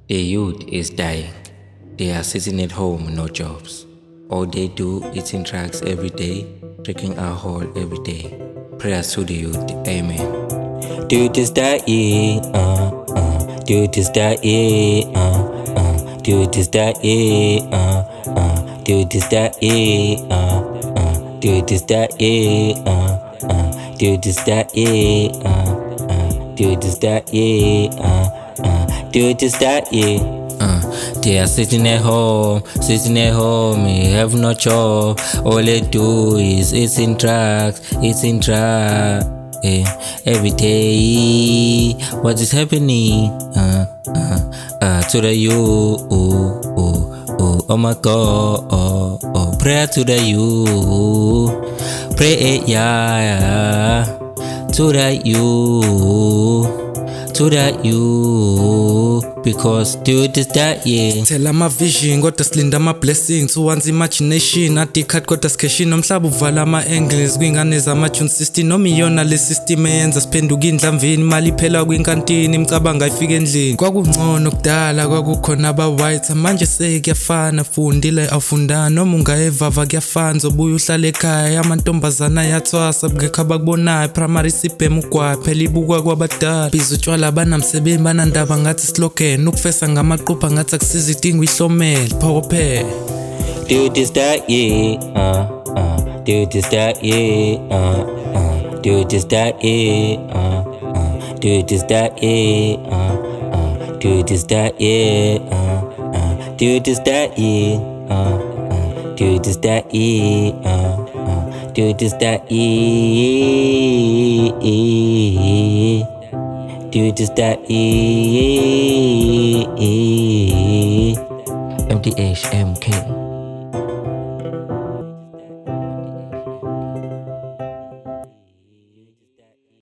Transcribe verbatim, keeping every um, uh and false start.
The youth is dying. They are sitting at home, no jobs. All they do is eating drugs every day, drinking alcohol every day. Prayers to the youth, amen. The youth is dying, uh, uh. The youth is dying, uh, uh. The youth is dying, uh, uh. The youth is dying, uh, uh. The youth is dying, uh, uh. The youth is dying, uh, uh. The youth is dying, uh, uh. The youth is dying. Uh, they are sitting at home, sitting at home, they have no job. All they do is eating drugs, eating drugs. Yeah, every day, what is happening? Uh, uh, uh, to the youth, oh, oh, oh, oh my God, oh, oh, prayer to the youth, pray, yeah, yeah, to the youth, to the youth. Because dude is that, yeah. Tell my vision, got to slinda my blessings. One's imagination, at the cut got a sketching. I'm sabu vala my angles, going on as a matchun system. No me on a list system, and a spendugin lamvin, mali pela wing canteen, him kabanga figendly. Kwagu no dala, kwagu konaba white. A man just say, Gafana, fundile, afunda, no munga eva, vagafans, or buyusaleka, yamantombazana yatwa, sabgekabagona, primary sipe mukwa, pelibuwa guabata, pizuchwala banam sebe bananda bangati sloke. Nukufesa ngamaqupha ngathi akusiza idingo ihlomele phokophe. Dude is that, yeah, uh, uh. Dude is that, yeah, uh, uh. Dude is that, yeah, uh, uh. Dude is that, yeah, uh, uh. Dude is that, yeah, uh, uh. Dude is that, yeah, uh, uh. Dude is that, yeah, uh, uh. Dude is that, yeah. Dude is that, yeah. M D H M K.